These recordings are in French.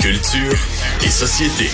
Culture et société.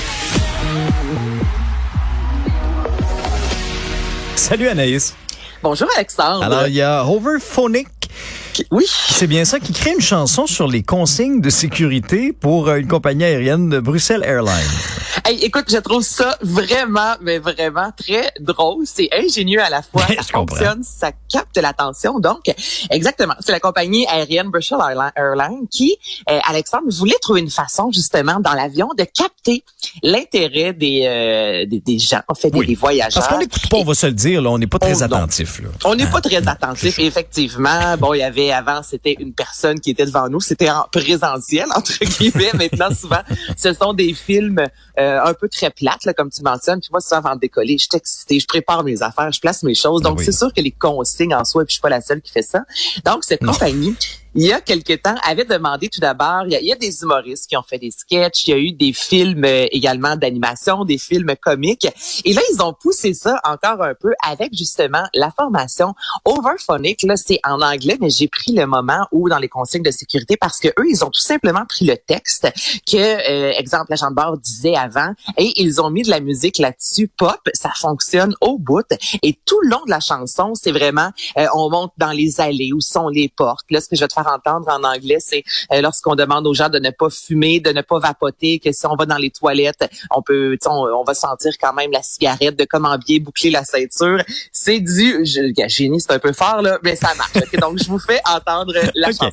Salut Anaïs. Bonjour Alexandre. Alors, il y a Hoverphonic. Oui. C'est bien ça, qui crée une chanson sur les consignes de sécurité pour une compagnie aérienne de Bruxelles Airlines. Hey, écoute, je trouve ça vraiment, mais vraiment très drôle. C'est ingénieux à la fois. Ça fonctionne, ça capte l'attention. Donc, exactement. C'est la compagnie aérienne Bruxelles Airlines qui, Alexandre, voulait trouver une façon, justement, dans l'avion, de capter l'intérêt des gens, en fait, des voyageurs. Parce qu'on n'écoute pas, on va se le dire, là, on n'est pas très attentif. Là. On n'est pas très attentif. Et effectivement, bon, il y avait avant, c'était une personne qui était devant nous. C'était en présentiel, entre guillemets. Maintenant, souvent, ce sont des films un peu très plates, là, comme tu mentionnes. Puis moi, souvent, avant de décoller, je suis excitée, je prépare mes affaires, je place mes choses. Donc, c'est sûr que les consignes en soi, et puis je suis pas la seule qui fait ça. Donc, cette compagnie, il y a quelque temps, avait demandé tout d'abord, il y a des humoristes qui ont fait des sketchs, il y a eu des films également d'animation, des films comiques. Et là, ils ont poussé ça encore un peu avec justement la formation Hoverphonic. Là, c'est en anglais, mais j'ai pris le moment où dans les consignes de sécurité, parce que eux, ils ont tout simplement pris le texte que, exemple, l'agent de bord disait avant, et ils ont mis de la musique là-dessus, pop, ça fonctionne au bout. Et tout le long de la chanson, c'est vraiment, on monte dans les allées, où sont les portes. Là, ce que je vais te faire entendre en anglais, c'est lorsqu'on demande aux gens de ne pas fumer, de ne pas vapoter, que si on va dans les toilettes, on va sentir quand même la cigarette, de comment bien boucler la ceinture. C'est du génie, c'est un peu fort là, mais ça marche. Okay, donc je vous fais entendre la chanson.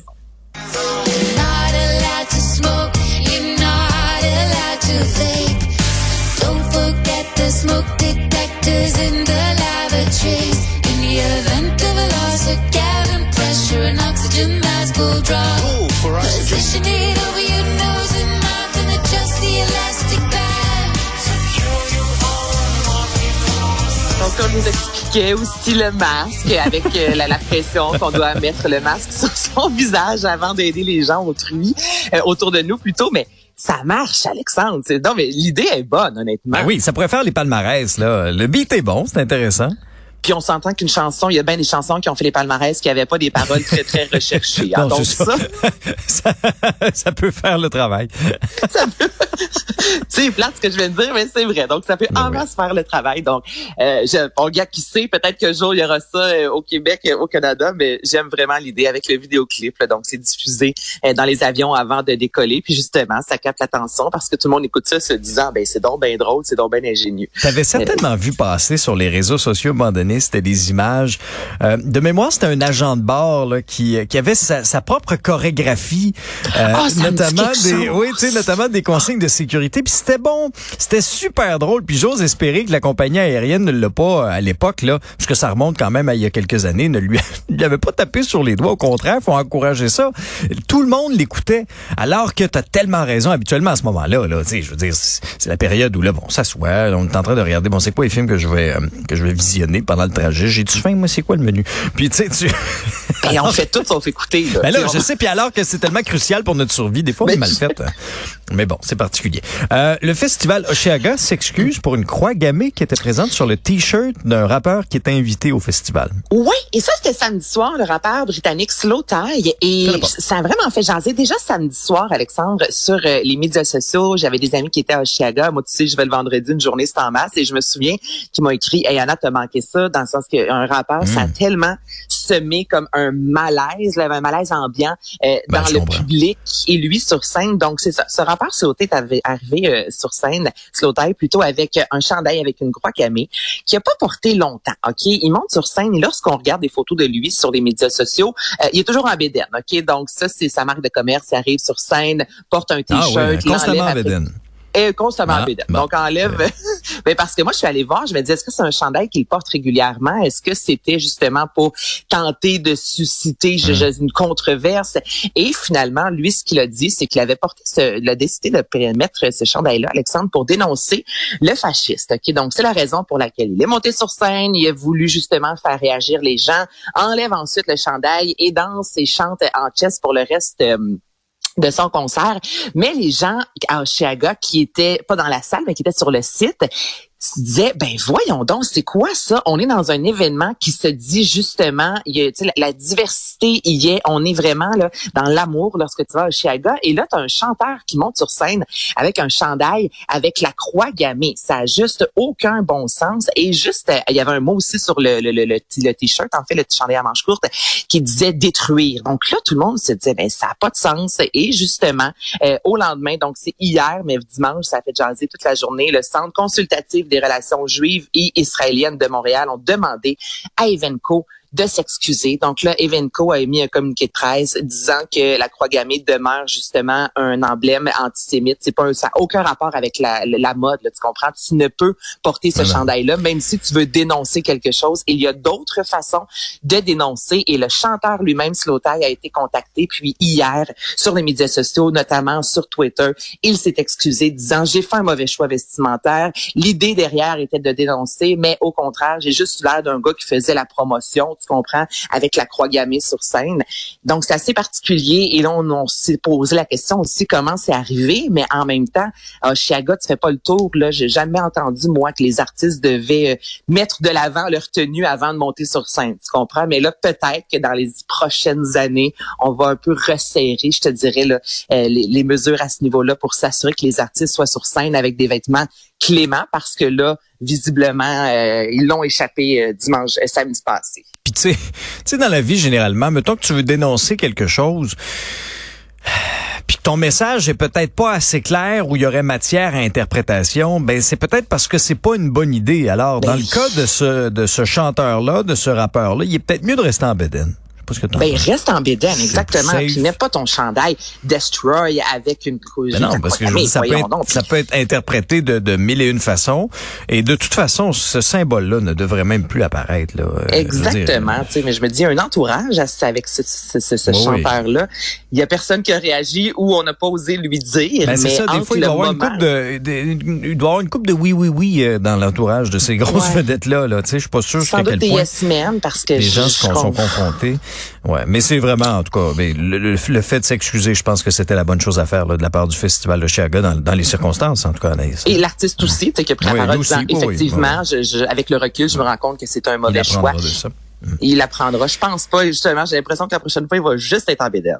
Donc, comme je vous expliquais aussi le masque, avec la pression qu'on doit mettre le masque sur son visage avant d'aider les gens autour de nous plutôt, mais ça marche, Alexandre. Non, mais l'idée est bonne, honnêtement. Ben oui, ça pourrait faire les palmarès, là. Le beat est bon, c'est intéressant. Puis on s'entend qu'une chanson, il y a bien des chansons qui ont fait les palmarès qui n'avaient pas des paroles très, très recherchées. Non, donc ça peut faire le travail. C'est plate ce que je viens de dire, mais c'est vrai. Donc, ça peut en masse faire le travail. Donc, bon, gars, qui sait, peut-être qu'un jour, il y aura ça au Québec, au Canada, mais j'aime vraiment l'idée avec le vidéoclip. Là. Donc, c'est diffusé dans les avions avant de décoller. Puis justement, ça capte l'attention parce que tout le monde écoute ça se disant, ben c'est donc bien drôle, c'est donc bien ingénieux. T'avais certainement vu passer sur les réseaux sociaux à un moment donné, c'était des images. De mémoire, c'était un agent de bord là, qui avait sa propre chorégraphie, notamment des consignes de sécurité. Puis c'était bon, c'était super drôle. Puis j'ose espérer que la compagnie aérienne ne l'a pas à l'époque là, parce que ça remonte quand même à il y a quelques années, ne lui avait pas tapé sur les doigts. Au contraire, faut encourager ça. Tout le monde l'écoutait. Alors que t'as tellement raison. Habituellement à ce moment-là, tu sais, je veux dire, c'est la période où là, bon, on s'assoit, on est en train de regarder. Bon, c'est quoi les films que je vais visionner pendant le trajet. J'ai-tu faim, moi, c'est quoi le menu? Puis, tu sais, Et on fait tout sauf écouter. Là, je sais, puis alors que c'est tellement crucial pour notre survie, des fois, on est mal fait. Mais bon, c'est particulier. Le festival Osheaga s'excuse pour une croix gammée qui était présente sur le T-shirt d'un rappeur qui était invité au festival. Oui, et ça, c'était samedi soir, le rappeur britannique Slow Tie. Et ça a vraiment fait jaser. Déjà samedi soir, Alexandre, sur les médias sociaux, j'avais des amis qui étaient à Osheaga. Moi, tu sais, je vais le vendredi, une journée, c'est en masse. Et je me souviens qu'ils m'ont écrit, « Hey, Anna, t'as manqué ça », dans le sens qu'un rappeur, ça a tellement semé comme un malaise ambiant dans le public et lui sur scène. Donc, c'est ça. Ce rappeur Slow Tie est arrivé sur scène, Slow Tie, plutôt avec un chandail avec une croix gammée, qui a pas porté longtemps, OK? Il monte sur scène et lorsqu'on regarde des photos de lui sur les médias sociaux, il est toujours en bédaine, OK? Donc, ça, c'est sa marque de commerce. Il arrive sur scène, porte un T-shirt, constamment en bédaine. Constamment en bédaine. Donc, enlève... Mais parce que moi, je suis allée voir, je me dis, est-ce que c'est un chandail qu'il porte régulièrement? Est-ce que c'était justement pour tenter de susciter une controverse? Et finalement, lui, ce qu'il a dit, c'est qu'il avait il a décidé de mettre ce chandail-là, Alexandre, pour dénoncer le fasciste. OK? Donc, c'est la raison pour laquelle il est monté sur scène. Il a voulu justement faire réagir les gens. Enlève ensuite le chandail et danse et chante en chess pour le reste de son concert. Mais les gens à Osheaga qui étaient pas dans la salle, mais qui étaient sur le site, se disaient, ben voyons donc, c'est quoi ça? On est dans un événement qui se dit justement, il y a, la diversité y est, on est vraiment là dans l'amour lorsque tu vas à Osheaga. Et là, tu as un chanteur qui monte sur scène avec un chandail avec la croix gammée. Ça a juste aucun bon sens. Et juste, il y avait un mot aussi sur le t-shirt, en fait, le chandail à manches courtes, qui disait détruire. Donc là, tout le monde se disait, ben ça n'a pas de sens. Et justement, au lendemain, donc c'est hier, mais dimanche, ça a fait jaser toute la journée, le Centre consultatif des relations juives et israéliennes de Montréal ont demandé à Evenco de s'excuser. Donc là, Evenco a émis un communiqué de presse disant que la croix gammée demeure justement un emblème antisémite. C'est pas ça n'a aucun rapport avec la mode, là, tu comprends? Tu ne peux porter ce chandail-là, même si tu veux dénoncer quelque chose. Il y a d'autres façons de dénoncer. Et le chanteur lui-même, Slowthai, a été contacté. Puis hier, sur les médias sociaux, notamment sur Twitter, il s'est excusé, disant « J'ai fait un mauvais choix vestimentaire. L'idée derrière était de dénoncer, mais au contraire, j'ai juste l'air d'un gars qui faisait la promotion. » Tu comprends, avec la croix gammée sur scène. Donc, c'est assez particulier. Et là, on s'est posé la question aussi comment c'est arrivé. Mais en même temps, à Osheaga, tu fais pas le tour. Là, j'ai jamais entendu, moi, que les artistes devaient mettre de l'avant leur tenue avant de monter sur scène. Tu comprends? Mais là, peut-être que dans les prochaines années, on va un peu resserrer, je te dirais, là, les mesures à ce niveau-là pour s'assurer que les artistes soient sur scène avec des vêtements cléments parce que là, visiblement, ils l'ont échappé samedi passé. Puis tu sais, dans la vie, généralement, mettons que tu veux dénoncer quelque chose, puis que ton message est peut-être pas assez clair ou il y aurait matière à interprétation, ben c'est peut-être parce que c'est pas une bonne idée. Alors, dans le cas de ce chanteur-là, de ce rappeur-là, il est peut-être mieux de rester en bédaine. Reste en bédaine, exactement. Puis mets pas ton chandail Destroy avec une couche. Non, parce que ça peut être interprété de mille et une façons. Et de toute façon, ce symbole-là ne devrait même plus apparaître. Là, exactement. Mais je me dis, un entourage avec ce chanteur-là, il y a personne qui a réagi ou on n'a pas osé lui dire. Ben, c'est ça, des fois, il doit y avoir une couple de oui dans l'entourage de ces grosses vedettes-là. Là. Je suis pas sûr jusqu'à quel point yes men, parce que les gens sont confrontés. Ouais, mais c'est vraiment, en tout cas, le fait de s'excuser, je pense que c'était la bonne chose à faire là, de la part du Festival de Osheaga dans les circonstances, en tout cas, Anaïs. Et l'artiste aussi, tu sais, qui a pris la parole disant, effectivement, avec le recul, je me rends compte que c'est un mauvais choix. Il apprendra. Je pense pas, justement, j'ai l'impression que la prochaine fois, il va juste être en bédaine.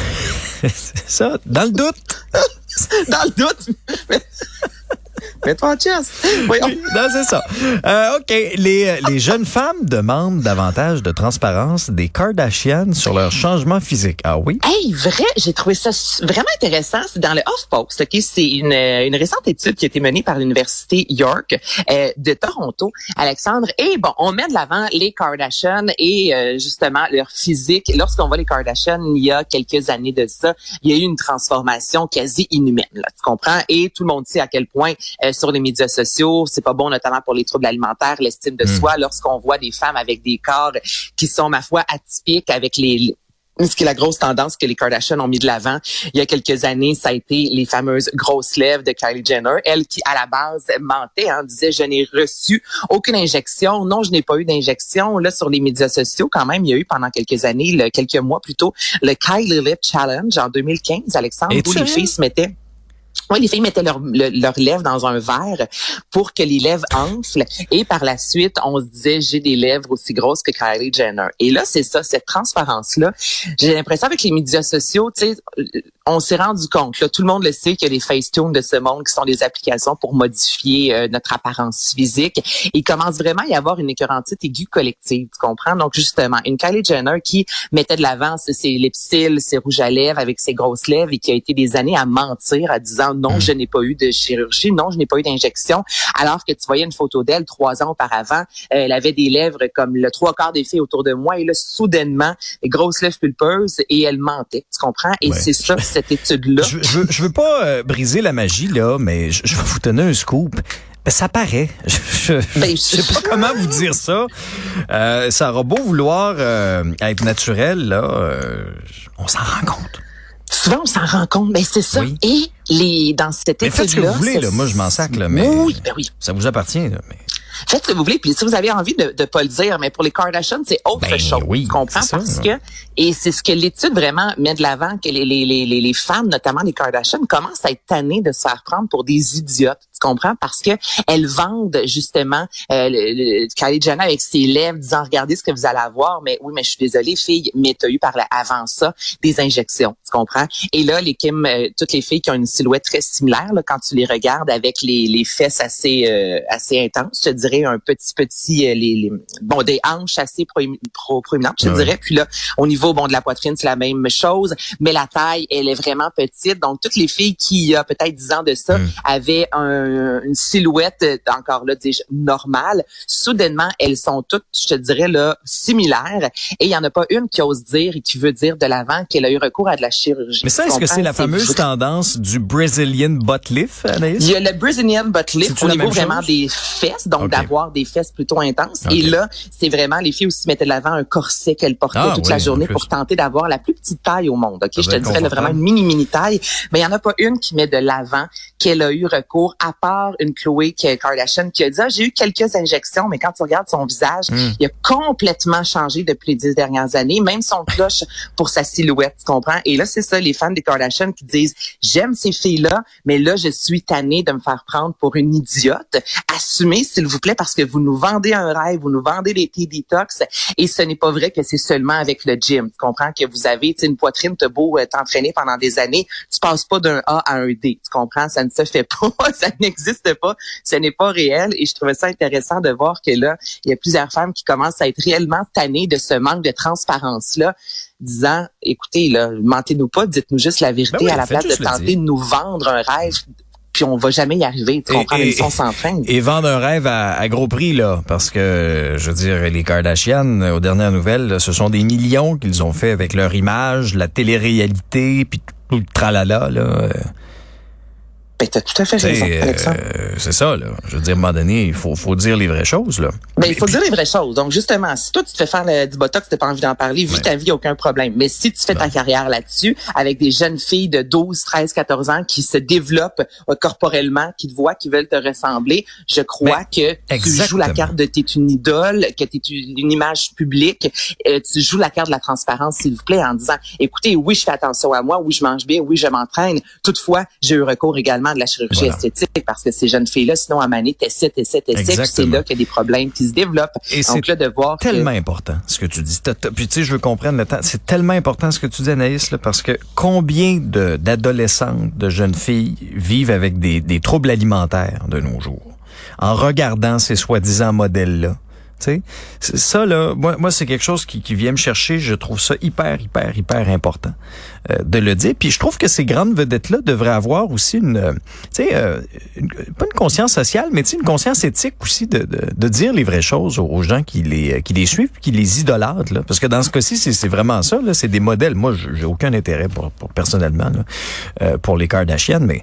C'est ça, dans le doute. Dans le doute. Mets-toi en chest. Voyons. Non, c'est ça. OK. Les jeunes femmes demandent davantage de transparence des Kardashians sur leur changement physique. Ah oui? Hey, vrai, j'ai trouvé ça vraiment intéressant. C'est dans le HuffPost, OK? C'est une récente étude qui a été menée par l'Université York de Toronto, Alexandre. Et bon, on met de l'avant les Kardashians et justement leur physique. Lorsqu'on voit les Kardashians, il y a quelques années de ça, il y a eu une transformation quasi inhumaine, là, tu comprends? Et tout le monde sait à quel point sur les médias sociaux, c'est pas bon, notamment pour les troubles alimentaires, l'estime de soi, lorsqu'on voit des femmes avec des corps qui sont, ma foi, atypiques, avec ce qui est la grosse tendance que les Kardashians ont mis de l'avant. Il y a quelques années, ça a été les fameuses grosses lèvres de Kylie Jenner. Elle qui, à la base, mentait, disait « Je n'ai reçu aucune injection. Non, je n'ai pas eu d'injection. » Là, sur les médias sociaux, quand même, il y a eu pendant quelques années, quelques mois plutôt, le Kylie Lip Challenge en 2015, Alexandre, où les filles se mettaient... Oui, les filles mettaient leurs lèvres dans un verre pour que les lèvres enflent. Et par la suite, on se disait, j'ai des lèvres aussi grosses que Kylie Jenner. Et là, c'est ça, cette transparence-là. J'ai l'impression avec les médias sociaux, tu sais, on s'est rendu compte, là, tout le monde le sait qu'il y a des Facetune de ce monde qui sont des applications pour modifier notre apparence physique. Il commence vraiment à y avoir une écœurantite aiguë collective, tu comprends? Donc, justement, une Kylie Jenner qui mettait de l'avant ses lipcils, ses rouges à lèvres avec ses grosses lèvres et qui a été des années à mentir, à disant non, je n'ai pas eu de chirurgie, non, je n'ai pas eu d'injection, alors que tu voyais une photo d'elle 3 ans auparavant, elle avait des lèvres comme le 3/4 des filles autour de moi, et là, soudainement, des grosses lèvres pulpeuses, et elle mentait, tu comprends? Et c'est ça, cette étude-là. Je veux pas briser la magie, là, mais je vais vous donner un scoop. Ben, ça paraît. Je sais pas comment vous dire ça. Ça aura beau vouloir être naturel, là, on s'en rend compte. Souvent, on s'en rend compte, mais c'est ça. Oui. Et dans cette étude-là... Mais faites ce que vous voulez, là. Moi, je m'en sac, là, mais... Oui, ben oui. Ça vous appartient, là, mais... Faites ce que vous voulez. Puis si vous avez envie de pas le dire, mais pour les Kardashians, c'est autre chose. Oui, tu comprends? ça, Parce que, et c'est ce que l'étude vraiment met de l'avant, que les fans, notamment les Kardashians, commencent à être tannés de se faire prendre pour des idiotes. Tu comprends? Parce que elles vendent justement Kylie Jenner avec ses lèvres disant regardez ce que vous allez avoir, mais oui, mais je suis désolée, fille, mais t'as eu avant ça des injections. Tu comprends? Et là, les Kim, toutes les filles qui ont une silhouette très similaire, là, quand tu les regardes avec les fesses assez intenses, je te dirais un petit des hanches assez proéminentes, je te dirais. Puis là, au niveau de la poitrine, c'est la même chose, mais la taille, elle est vraiment petite. Donc toutes les filles qui il y a peut-être 10 ans de ça avaient une silhouette encore là normale. Soudainement, elles sont toutes, je te dirais là, similaires. Et il y en a pas une qui ose dire et qui veut dire de l'avant qu'elle a eu recours à de la chirurgie. Mais ça, est-ce que c'est la fameuse tendance du Brazilian butt lift, Anaïs? Il y a le Brazilian butt lift au niveau vraiment des fesses, donc d'avoir des fesses plutôt intenses. Et là, c'est vraiment, les filles aussi mettaient de l'avant un corset qu'elles portaient toute la journée pour tenter d'avoir la plus petite taille au monde. Ok, je te dirais là, vraiment une mini taille. Mais il y en a pas une qui met de l'avant qu'elle a eu recours, à part une Khloé Kardashian qui a dit j'ai eu quelques injections, mais quand tu regardes son visage, il a complètement changé depuis les 10 dernières années, même son cloche pour sa silhouette, tu comprends? Et là, c'est ça, les fans des Kardashian qui disent j'aime ces filles-là, mais là, je suis tannée de me faire prendre pour une idiote. Assumez, s'il vous plaît, parce que vous nous vendez un rêve, vous nous vendez des thé détox, et ce n'est pas vrai que c'est seulement avec le gym. Tu comprends que vous avez une poitrine, t'as beau t'entraîner pendant des années, tu passes pas d'un A à un D. Tu comprends? Ça ne se fait pas, ça n'existe pas, ce n'est pas réel. Et je trouvais ça intéressant de voir que là, il y a plusieurs femmes qui commencent à être réellement tannées de ce manque de transparence-là, disant, écoutez, là, mentez-nous pas, dites-nous juste la vérité à la place de tenter de nous vendre un rêve. Puis on va jamais y arriver, tu comprends, même si on s'entraîne. Et vendre un rêve à gros prix, là, parce que, je veux dire, les Kardashian, aux dernières nouvelles, ce sont des millions qu'ils ont fait avec leur image, la télé-réalité, puis tout le tralala, là. Ben, t'as tout à fait raison, Alexandre. C'est ça, là. Je veux dire, à un moment donné, il faut dire les vraies choses, là. Ben, il faut dire les vraies choses. Donc, justement, si toi, tu te fais faire du Botox, t'as pas envie d'en parler, vis ta vie, aucun problème. Mais si tu fais ta carrière là-dessus, avec des jeunes filles de 12, 13, 14 ans qui se développent corporellement, qui te voient, qui veulent te ressembler, je crois que tu joues la carte de t'es une idole, que t'es une image publique, tu joues la carte de la transparence, s'il vous plaît, en disant, écoutez, oui, je fais attention à moi, oui, je mange bien, oui, je m'entraîne. Toutefois, j'ai eu recours également de la chirurgie esthétique parce que ces jeunes filles-là, sinon à Mané, t'essaies, puis c'est là qu'il y a des problèmes qui se développent. Et donc là, de voir tellement important ce que tu dis. Puis tu sais, je veux comprendre le temps. C'est tellement important ce que tu dis, Anaïs, là, parce que combien d'adolescentes, de jeunes filles vivent avec des troubles alimentaires de nos jours en regardant ces soi-disant modèles-là. Tu sais, ça là, moi c'est quelque chose qui vient me chercher. Je trouve ça hyper important de le dire. Puis je trouve que ces grandes vedettes là devraient avoir aussi une, tu sais, pas une conscience sociale, mais tu sais une conscience éthique aussi de dire les vraies choses aux gens qui les suivent, qui les idolâtrent là. Parce que dans ce cas-ci, c'est vraiment ça là. C'est des modèles. Moi, j'ai aucun intérêt pour personnellement là, pour les Kardashian, mais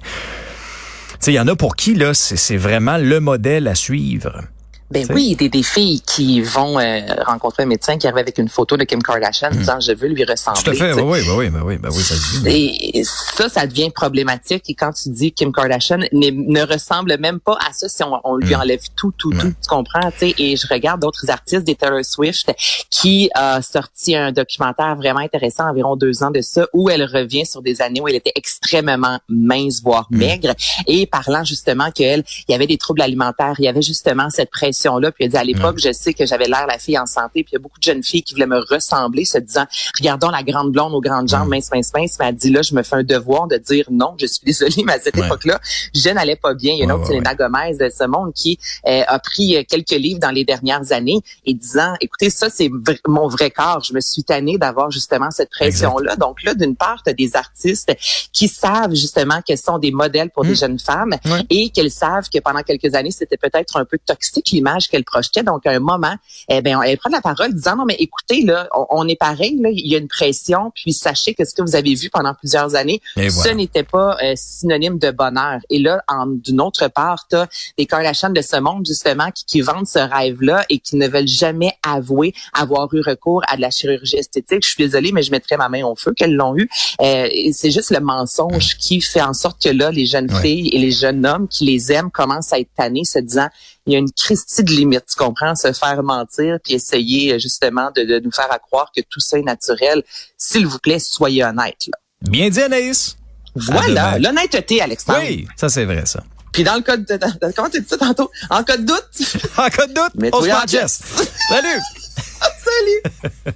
tu sais, il y en a pour qui là, c'est vraiment le modèle à suivre. Ben oui, des filles qui vont rencontrer un médecin qui arrive avec une photo de Kim Kardashian disant je veux lui ressembler. Tout à fait, oui, ça se dit. Et ça devient problématique. Et quand tu dis Kim Kardashian ne ressemble même pas à ça si on lui enlève tout, tu comprends, tu sais. Et je regarde d'autres artistes, des Taylor Swift, qui a sorti un documentaire vraiment intéressant, environ 2 ans de ça, où elle revient sur des années où elle était extrêmement mince, voire maigre, et parlant justement il y avait des troubles alimentaires, il y avait justement cette pression là, puis elle dit à l'époque, je sais que j'avais l'air la fille en santé, puis il y a beaucoup de jeunes filles qui voulaient me ressembler, se disant, regardons la grande blonde aux grandes jambes, mince, mais elle dit là, je me fais un devoir de dire non, je suis désolée, mais à cette époque-là, je n'allais pas bien. Il y a une autre, Selena Gomez de ce monde qui a pris quelques livres dans les dernières années et disant, écoutez, ça c'est mon vrai corps, je me suis tannée d'avoir justement cette pression-là. Donc là, d'une part, tu as des artistes qui savent justement qu'elles sont des modèles pour des jeunes femmes et qu'elles savent que pendant quelques années, c'était peut-être un peu toxique l'image qu'elle projetait. Donc, à un moment, elle prend la parole disant, non, mais écoutez, là, on est pareil, là, il y a une pression, puis sachez que ce que vous avez vu pendant plusieurs années, ce n'était pas synonyme de bonheur. Et là, d'une autre part, t'as des Kardashian de ce monde, justement, qui vendent ce rêve-là et qui ne veulent jamais avouer avoir eu recours à de la chirurgie esthétique. Je suis désolée, mais je mettrais ma main au feu qu'elles l'ont eu. C'est juste le mensonge qui fait en sorte que là, les jeunes filles et les jeunes hommes qui les aiment commencent à être tannés, se disant, il y a une Christie de limite, tu comprends, se faire mentir puis essayer justement de nous faire croire que tout ça est naturel. S'il vous plaît, soyez honnêtes. Là. Bien dit, Anaïs. Voilà, l'honnêteté, Alexandre. Oui, ça c'est vrai, ça. Puis dans le cas de... Comment tu dis ça tantôt? En cas de doute? En cas de doute, on se met en geste. Salut! Salut!